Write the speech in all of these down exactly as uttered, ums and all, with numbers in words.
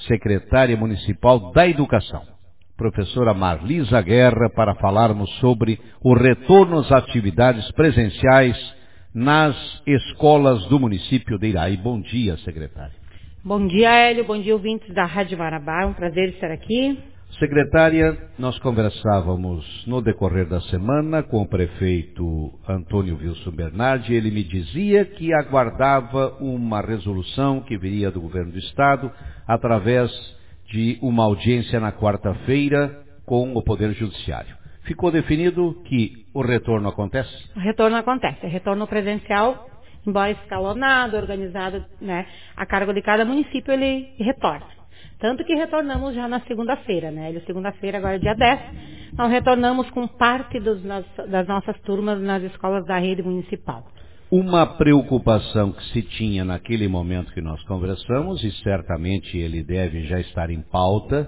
secretária municipal da Educação, professora Marlisa Guerra, para falarmos sobre o retorno às atividades presenciais nas escolas do município de Iraí. Bom dia, secretária. Bom dia, Hélio. Bom dia, ouvintes da Rádio Marabá. É um prazer estar aqui. Secretária, nós conversávamos no decorrer da semana com o prefeito Antônio Wilson Bernardi. Ele me dizia que aguardava uma resolução que viria do governo do estado através de uma audiência na quarta-feira com o Poder Judiciário. Ficou definido que o retorno acontece? O retorno acontece. É retorno presencial, embora escalonado, organizado, né, a cargo de cada município, ele retorna. Tanto que retornamos já na segunda-feira, né? Ele, segunda-feira, agora é dia dez, nós retornamos com parte dos, das nossas turmas nas escolas da rede municipal. Uma preocupação que se tinha naquele momento que nós conversamos, e certamente ele deve já estar em pauta,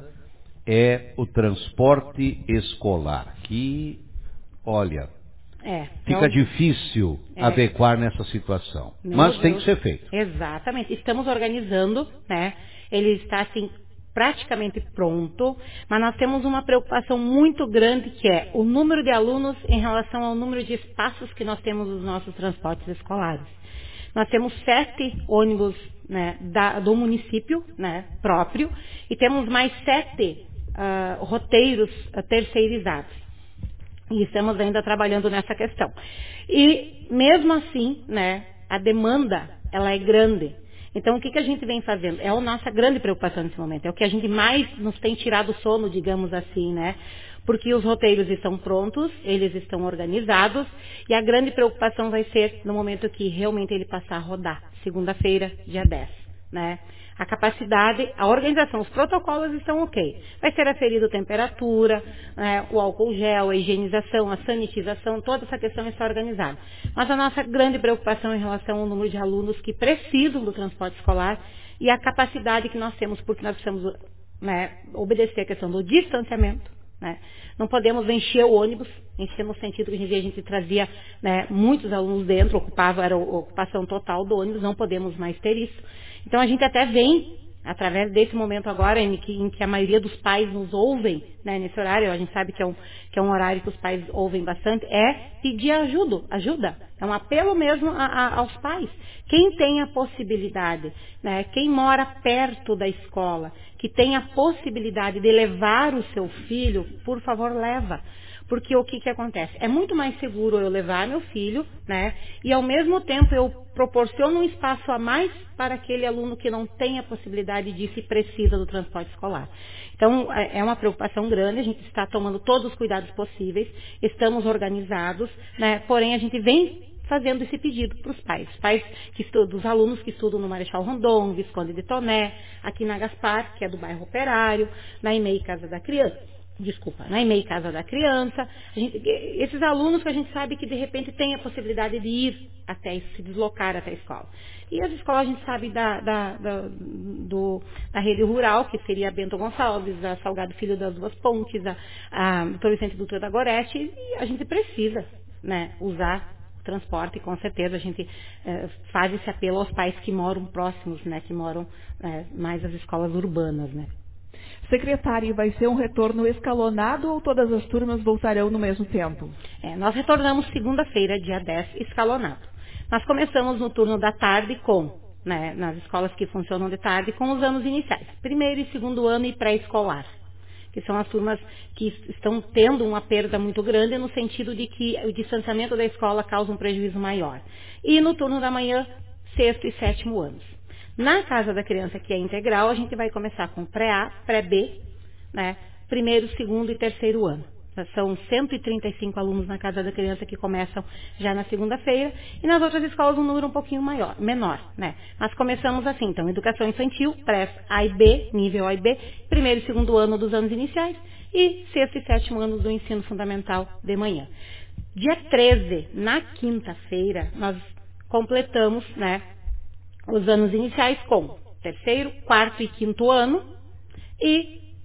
é o transporte escolar, que, olha, é, fica então, difícil é, adequar nessa situação, Meu mas Deus. tem que ser feito. Exatamente, estamos organizando, né? Ele está assim praticamente pronto, mas nós temos uma preocupação muito grande, que é o número de alunos em relação ao número de espaços que nós temos nos nossos transportes escolares. Nós temos sete ônibus, né, da, do município, né, próprio, e temos mais sete uh, roteiros uh, terceirizados. E estamos ainda trabalhando nessa questão. E mesmo assim, né, a demanda, ela é grande. Então, o que, que a gente vem fazendo? É a nossa grande preocupação nesse momento. É o que a gente mais nos tem tirado o sono, digamos assim, né? Porque os roteiros estão prontos, eles estão organizados, e a grande preocupação vai ser no momento que realmente ele passar a rodar, segunda-feira, dia dez, né? A capacidade, a organização, os protocolos estão ok. Vai ser aferido temperatura, né, o álcool gel, a higienização, a sanitização, toda essa questão está organizada. Mas a nossa grande preocupação em relação ao número de alunos que precisam do transporte escolar e a capacidade que nós temos, porque nós precisamos, né, obedecer a questão do distanciamento. Né? Não podemos encher o ônibus, encher no sentido que a gente trazia, né, muitos alunos dentro, ocupava, era a ocupação total do ônibus, não podemos mais ter isso. Então a gente até vem, através desse momento agora, em que, em que a maioria dos pais nos ouvem, né, nesse horário, a gente sabe que é, um, que é um horário que os pais ouvem bastante, é pedir ajuda, ajuda. É um apelo mesmo a, a, aos pais. Quem tem a possibilidade, né, quem mora perto da escola, que tem a possibilidade de levar o seu filho, por favor, leva. Porque o que, que acontece? É muito mais seguro eu levar meu filho, né? E ao mesmo tempo eu proporciono um espaço a mais para aquele aluno que não tem a possibilidade disso e precisa do transporte escolar. Então, é uma preocupação grande, a gente está tomando todos os cuidados possíveis, estamos organizados, né? Porém, a gente vem fazendo esse pedido para os pais. Os pais que estudam, dos alunos que estudam no Marechal Rondon, Visconde de Toné, aqui na Gaspar, que é do bairro Operário, na E M E I Casa da Criança. Desculpa, na E M E I Casa da Criança, a gente, esses alunos que a gente sabe que de repente tem a possibilidade de ir até, se deslocar até a escola. E as escolas a gente sabe da, da, da, do, da rede rural, que seria a Bento Gonçalves, a Salgado Filho das Duas Pontes, a, a doutor Vicente Dutra da Gorete, e a gente precisa, né, usar o transporte, e com certeza a gente eh, faz esse apelo aos pais que moram próximos, né, que moram eh, mais as escolas urbanas, né. Secretária, vai ser um retorno escalonado ou todas as turmas voltarão no mesmo tempo? É, nós retornamos segunda-feira, dia dez, escalonado. Nós começamos no turno da tarde com, né, nas escolas que funcionam de tarde, com os anos iniciais. Primeiro e segundo ano e pré-escolar. Que são as turmas que estão tendo uma perda muito grande no sentido de que o distanciamento da escola causa um prejuízo maior. E no turno da manhã, sexto e sétimo anos. Na Casa da Criança, que é integral, a gente vai começar com pré-A, pré-B, né, primeiro, segundo e terceiro ano. São cento e trinta e cinco alunos na Casa da Criança que começam já na segunda-feira, e nas outras escolas um número um pouquinho maior, menor, né. Mas começamos assim, então, educação infantil, pré-A e B, nível A e B, primeiro e segundo ano dos anos iniciais, e sexto e sétimo ano do ensino fundamental de manhã. Dia treze, na quinta-feira, nós completamos, né, os anos iniciais com terceiro, quarto e quinto ano e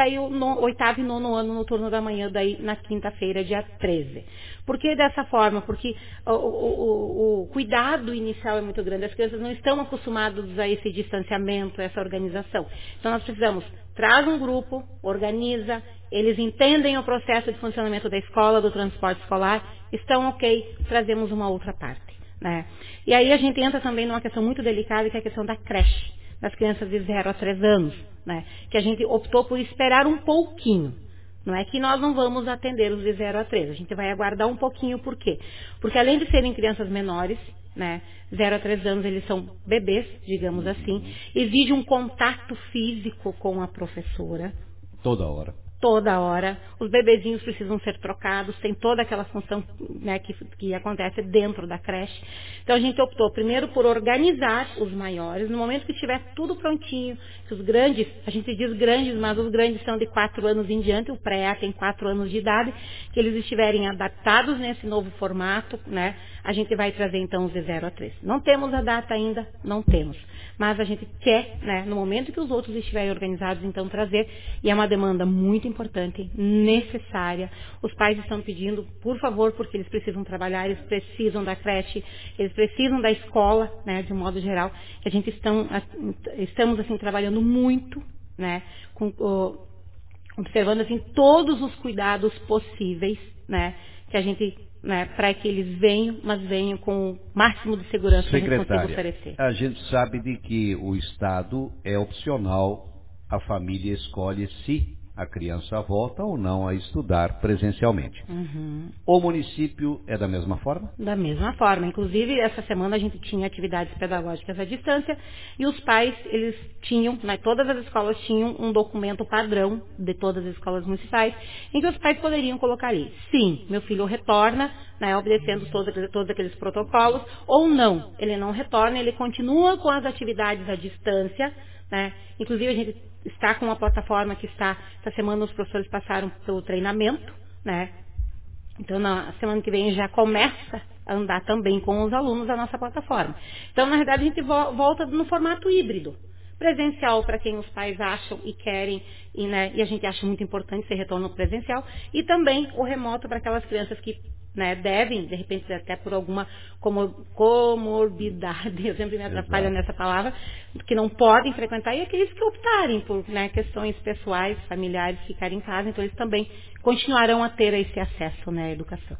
daí o no, oitavo e nono ano no turno da manhã, daí na quinta-feira, dia treze. Por que dessa forma? Porque o, o, o, o cuidado inicial é muito grande, as crianças não estão acostumadas a esse distanciamento, a essa organização. Então nós precisamos, traz um grupo, organiza, eles entendem o processo de funcionamento da escola, do transporte escolar, estão ok, trazemos uma outra parte. Né? E aí a gente entra também numa questão muito delicada, que é a questão da creche, das crianças de zero a três anos, né? Que a gente optou por esperar um pouquinho. Não é que nós não vamos atender os de zero a três, a gente vai aguardar um pouquinho, por quê? Porque além de serem crianças menores, né, zero a três anos eles são bebês, digamos assim, exige um contato físico com a professora. Toda hora. Toda hora, os bebezinhos precisam ser trocados, tem toda aquela função, né, que, que acontece dentro da creche. Então a gente optou primeiro por organizar os maiores, no momento que estiver tudo prontinho, que os grandes, a gente diz grandes, mas os grandes são de quatro anos em diante, o pré tem quatro anos de idade, que eles estiverem adaptados nesse novo formato, né, a gente vai trazer então os de zero a três. Não temos a data ainda, não temos, mas a gente quer, né, no momento que os outros estiverem organizados, então trazer, e é uma demanda muito importante, necessária. Os pais estão pedindo, por favor, porque eles precisam trabalhar, eles precisam da creche, eles precisam da escola, né, de um modo geral. A gente estão, estamos assim trabalhando muito, né, com, oh, observando assim todos os cuidados possíveis, né, que a gente, né, para que eles venham, mas venham com o máximo de segurança que a gente consiga oferecer. A gente sabe de que o Estado é opcional, a família escolhe se a criança volta ou não a estudar presencialmente. Uhum. O município é da mesma forma? Da mesma forma. Inclusive, essa semana a gente tinha atividades pedagógicas à distância e os pais, eles tinham, né, todas as escolas tinham um documento padrão de todas as escolas municipais, em que os pais poderiam colocar ali, sim, meu filho retorna, né, obedecendo todos, todos aqueles protocolos, ou não, ele não retorna, ele continua com as atividades à distância, né? Inclusive a gente está com uma plataforma que está, essa semana os professores passaram pelo treinamento, né? Então na semana que vem já começa a andar também com os alunos a nossa plataforma. Então na verdade a gente vo- volta no formato híbrido. Presencial para quem os pais acham e querem, e, né, e a gente acha muito importante esse retorno presencial, e também o remoto para aquelas crianças que, né, devem, de repente até por alguma comor- comorbidade, eu sempre me atrapalho Exato. nessa palavra, que não podem frequentar, e aqueles que optarem por, né, questões pessoais, familiares, ficarem em casa, então eles também continuarão a ter esse acesso, né, à educação.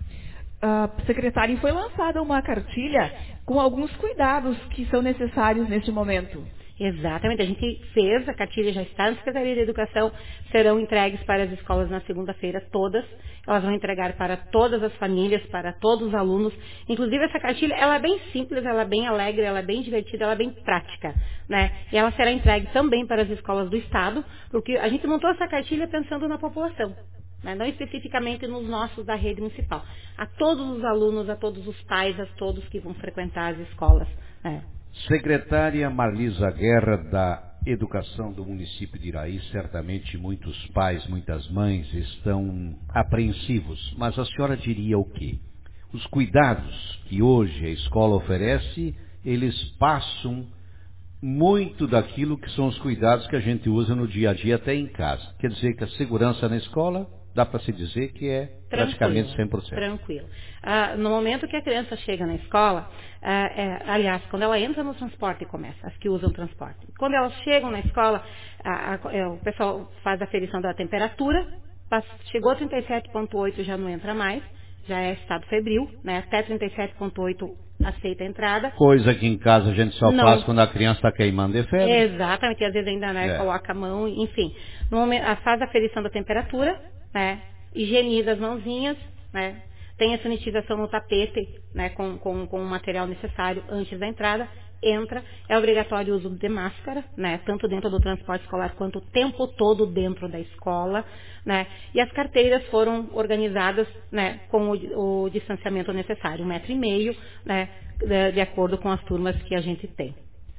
Uh, secretário, foi lançada uma cartilha com alguns cuidados que são necessários neste momento. Exatamente, a gente fez, a cartilha já está na Secretaria de Educação, serão entregues para as escolas na segunda-feira todas, elas vão entregar para todas as famílias, para todos os alunos, inclusive essa cartilha, ela é bem simples, ela é bem alegre, ela é bem divertida, ela é bem prática, né? E ela será entregue também para as escolas do Estado, porque a gente montou essa cartilha pensando na população, né? Não especificamente nos nossos da rede municipal, a todos os alunos, a todos os pais, a todos que vão frequentar as escolas, né? Secretária Marlisa Guerra, da Educação do município de Iraí, certamente muitos pais, muitas mães estão apreensivos, mas a senhora diria o quê? Os cuidados que hoje a escola oferece, eles passam muito daquilo que são os cuidados que a gente usa no dia a dia, até em casa. Quer dizer que a segurança na escola, dá para se dizer que é praticamente cem por cento. Tranquilo. Ah, no momento que a criança chega na escola, ah, é, aliás, quando ela entra no transporte, começa, as que usam transporte. Quando elas chegam na escola, a, a, é, o pessoal faz a aferição da temperatura, passa, chegou a trinta e sete vírgula oito, já não entra mais, já é estado febril, né? Até trinta e sete vírgula oito aceita a entrada. Coisa que em casa a gente só não. faz quando a criança está queimando de febre. Exatamente, e às vezes ainda, né, É. coloca a mão, enfim. No momento, faz a aferição da temperatura, né? Higieniza as mãozinhas, né? Tem a sanitização no tapete, né, com, com, com o material necessário antes da entrada, entra, é obrigatório o uso de máscara, né, tanto dentro do transporte escolar quanto o tempo todo dentro da escola, né, e as carteiras foram organizadas, né, com o, o distanciamento necessário, um metro e meio, né, de, de acordo com as turmas que a gente tem.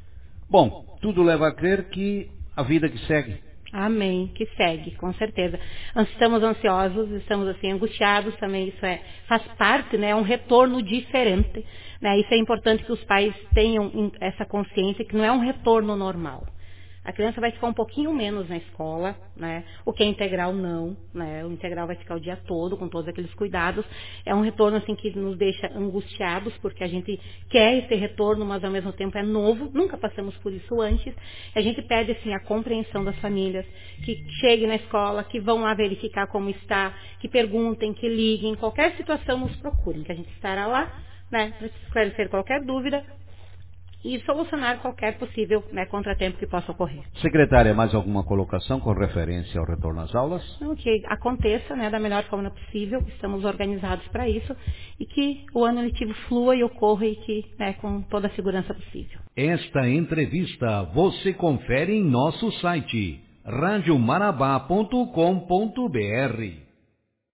Bom, tudo leva a crer que a vida que segue. Amém, que segue, com certeza. Estamos ansiosos, estamos assim angustiados também, isso é, faz parte, né, é um retorno diferente, né, isso é importante que os pais tenham essa consciência que não é um retorno normal. A criança vai ficar um pouquinho menos na escola, né? O que é integral não, né? O integral vai ficar o dia todo com todos aqueles cuidados. É um retorno assim que nos deixa angustiados, porque a gente quer esse retorno, mas ao mesmo tempo é novo, nunca passamos por isso antes. A gente pede assim a compreensão das famílias, que cheguem na escola, que vão lá verificar como está, que perguntem, que liguem, qualquer situação nos procurem, que a gente estará lá, né, para esclarecer qualquer dúvida e solucionar qualquer possível, né, contratempo que possa ocorrer. Secretária, mais alguma colocação com referência ao retorno às aulas? Então, que aconteça, né, da melhor forma possível, estamos organizados para isso, e que o ano letivo flua e ocorra e que, né, com toda a segurança possível. Esta entrevista você confere em nosso site rádio marabá ponto com ponto br.